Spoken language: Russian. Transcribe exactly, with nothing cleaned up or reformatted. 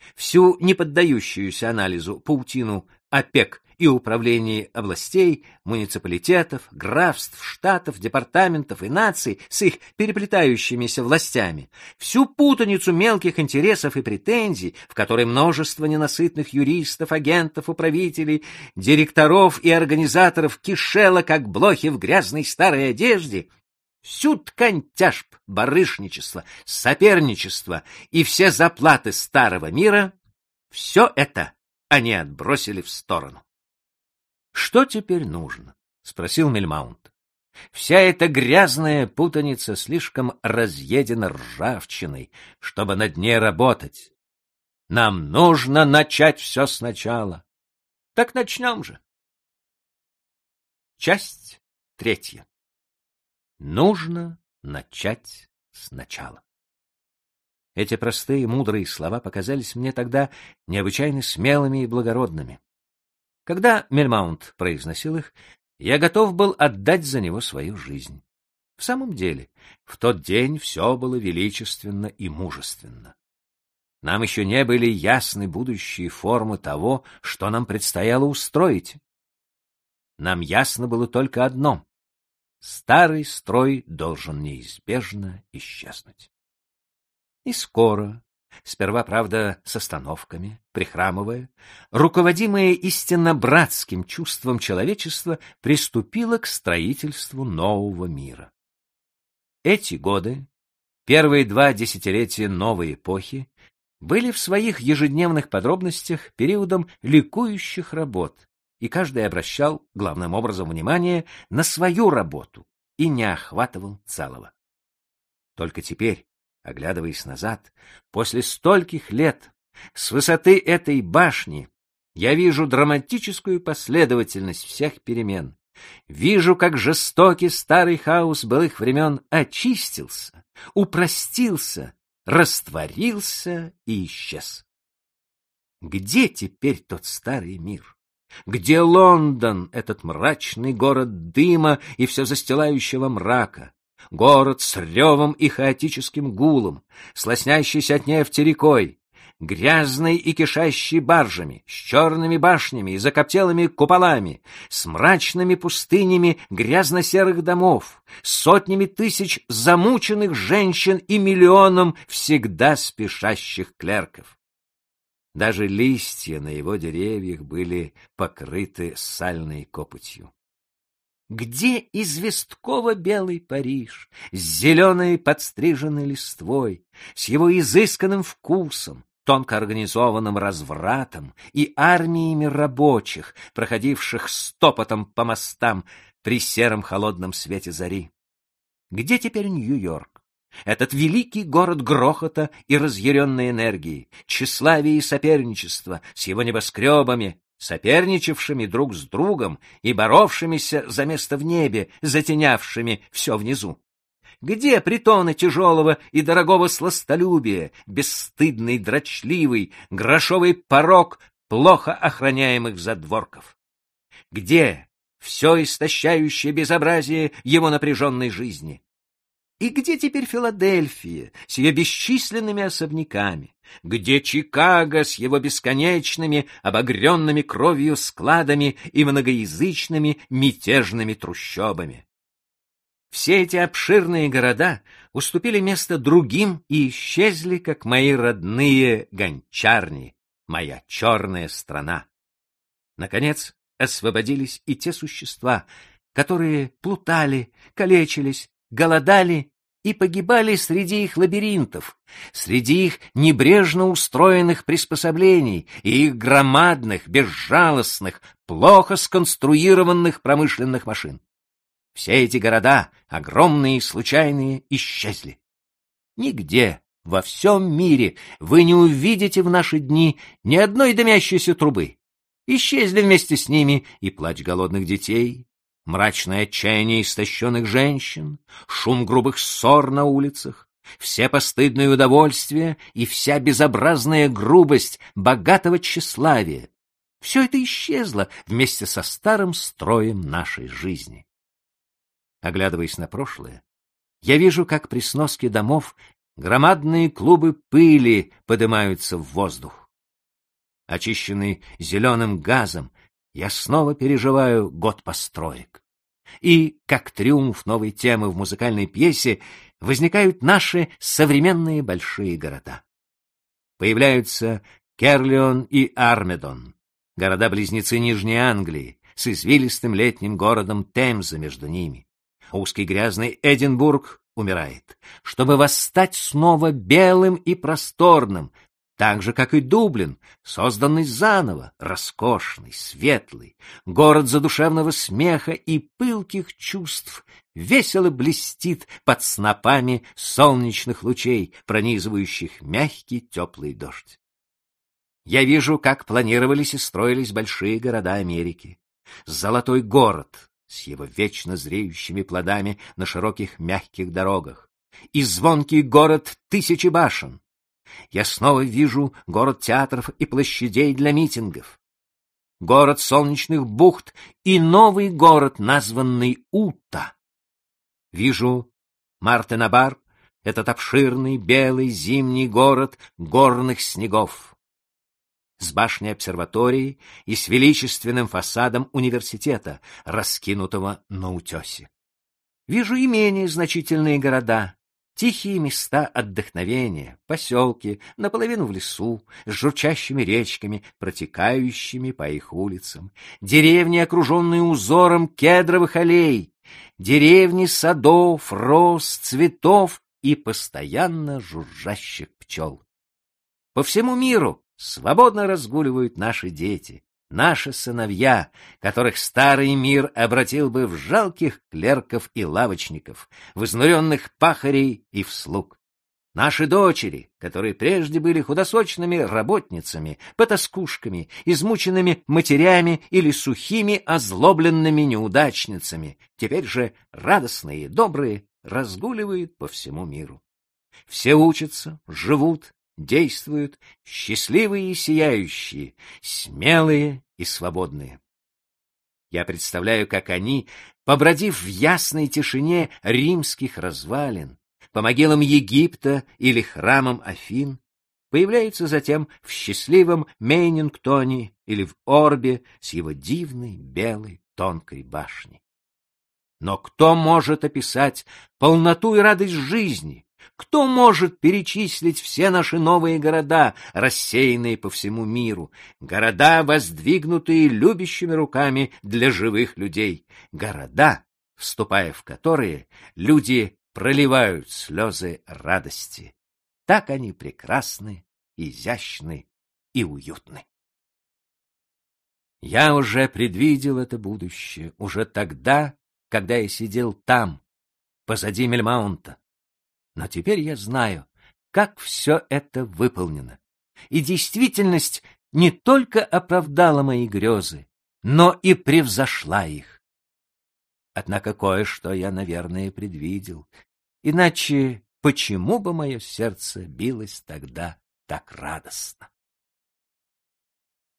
всю неподдающуюся анализу паутину опек и управлений областей, муниципалитетов, графств, штатов, департаментов и наций с их переплетающимися властями, всю путаницу мелких интересов и претензий, в которой множество ненасытных юристов, агентов, управителей, директоров и организаторов кишело, как блохи в грязной старой одежде, всю ткань тяжб, барышничества, соперничества и все заплаты старого мира, все это они отбросили в сторону. «Что теперь нужно?» — спросил Мельмаунт. «Вся эта грязная путаница слишком разъедена ржавчиной, чтобы над ней работать. Нам нужно начать все сначала. Так начнем же». Часть третья. Нужно начать сначала. Эти простые, мудрые слова показались мне тогда необычайно смелыми и благородными. Когда Мельмаунт произносил их, я готов был отдать за него свою жизнь. В самом деле, в тот день все было величественно и мужественно. Нам еще не были ясны будущие формы того, что нам предстояло устроить. Нам ясно было только одно — старый строй должен неизбежно исчезнуть. И скоро, сперва, правда, с остановками, прихрамывая, руководимое истинно братским чувством человечества, приступило к строительству нового мира. Эти годы, первые два десятилетия новой эпохи, были в своих ежедневных подробностях периодом ликующих работ, и каждый обращал главным образом внимание на свою работу и не охватывал целого. Только теперь, оглядываясь назад, после стольких лет, с высоты этой башни, я вижу драматическую последовательность всех перемен. Вижу, как жестокий старый хаос былых времен очистился, упростился, растворился и исчез. Где теперь тот старый мир? Где Лондон, этот мрачный город дыма и все застилающего мрака? Город с ревом и хаотическим гулом, с лоснящейся от нефти рекой, грязный и кишащий баржами, с черными башнями и закоптелыми куполами, с мрачными пустынями грязно-серых домов, с сотнями тысяч замученных женщин и миллионом всегда спешащих клерков. Даже листья на его деревьях были покрыты сальной копотью. Где известково-белый Париж с зеленой подстриженной листвой, с его изысканным вкусом, тонко организованным развратом и армиями рабочих, проходивших стопотом по мостам при сером холодном свете зари? Где теперь Нью-Йорк, этот великий город грохота и разъяренной энергии, тщеславия и соперничества с его небоскребами, соперничавшими друг с другом и боровшимися за место в небе, затенявшими все внизу? Где притоны тяжелого и дорогого сластолюбия, бесстыдный, дрочливый, грошовый порок плохо охраняемых задворков? Где все истощающее безобразие его напряженной жизни? И где теперь Филадельфия с ее бесчисленными особняками? Где Чикаго с его бесконечными, обогренными кровью складами и многоязычными мятежными трущобами? Все эти обширные города уступили место другим и исчезли, как мои родные гончарни, моя черная страна. Наконец, освободились и те существа, которые плутали, калечились, голодали и погибали среди их лабиринтов, среди их небрежно устроенных приспособлений и их громадных, безжалостных, плохо сконструированных промышленных машин. Все эти города, огромные и случайные, исчезли. Нигде во всем мире вы не увидите в наши дни ни одной дымящейся трубы. Исчезли вместе с ними и плач голодных детей, мрачное отчаяние истощенных женщин, шум грубых ссор на улицах, все постыдные удовольствия и вся безобразная грубость богатого тщеславия. Все это исчезло вместе со старым строем нашей жизни. Оглядываясь на прошлое, я вижу, как при сноске домов громадные клубы пыли поднимаются в воздух. очищенный зеленым газом, я снова переживаю год построек. И, как триумф новой темы в музыкальной пьесе, возникают наши современные большие города. Появляются Керлион и Армедон, города-близнецы Нижней Англии, с извилистым летним городом Темза между ними. Узкий грязный Эдинбург умирает, чтобы восстать снова белым и просторным, так же, как и Дублин, созданный заново, роскошный, светлый, город задушевного смеха и пылких чувств, весело блестит под снопами солнечных лучей, пронизывающих мягкий теплый дождь. Я вижу, как планировались и строились большие города Америки. Золотой город с его вечно зреющими плодами на широких мягких дорогах, и звонкий город тысячи башен. Я снова вижу город театров и площадей для митингов, город солнечных бухт и новый город, названный Ута. Вижу Мартенабар, этот обширный белый зимний город горных снегов, с башней обсерватории и с величественным фасадом университета, раскинутого на утесе. Вижу и менее значительные города, тихие места отдохновения, поселки, наполовину в лесу, с журчащими речками, протекающими по их улицам, деревни, окруженные узором кедровых аллей, деревни садов, роз, цветов и постоянно жужжащих пчел. По всему миру свободно разгуливают наши дети, наши сыновья, которых старый мир обратил бы в жалких клерков и лавочников, в изнуренных пахарей и в слуг. Наши дочери, которые прежде были худосочными работницами, потаскушками, измученными матерями или сухими озлобленными неудачницами, теперь же радостные и добрые разгуливают по всему миру. Все учатся, живут, действуют, счастливые и сияющие, смелые и свободные. Я представляю, как они, побродив в ясной тишине римских развалин, по могилам Египта или храмам Афин, появляются затем в счастливом Мейнингтоне или в Орбе с его дивной белой тонкой башней. Но кто может описать полноту и радость жизни? Кто может перечислить все наши новые города, рассеянные по всему миру, города, воздвигнутые любящими руками для живых людей, города, вступая в которые, люди проливают слезы радости. Так они прекрасны, изящны и уютны. Я уже предвидел это будущее, уже тогда, когда я сидел там, позади Мельмаунта. Но теперь я знаю, как все это выполнено. И действительность не только оправдала мои грезы, но и превзошла их. Однако кое-что я, наверное, предвидел. Иначе почему бы мое сердце билось тогда так радостно?